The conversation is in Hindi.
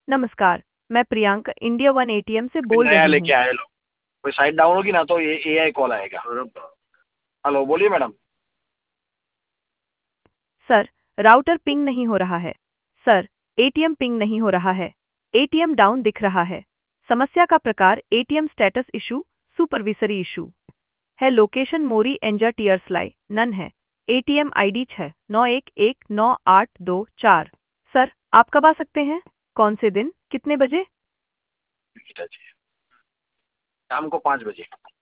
नमस्कार, मैं प्रियंका इंडिया वन एटीएम से बोल नया रही लेके हूँ। आए लोग। कोई साइट डाउन होगी ना तो ये एआई कॉल आएगा। हेलो, बोलिए मैडम। सर, राउटर पिंग नहीं हो रहा है। सर, एटीएम पिंग नहीं हो रहा है। एटीएम डाउन दिख रहा है। समस्या का प्रकार ATM status issue, supervisory issue है। लोकेशन मोरी एंजा टीयर्सलाई नन है। ATM ID 6911982 4। सर, आप कब आ सकते हैं? कौन से दिन, कितने बजे? शाम को 5 बजे।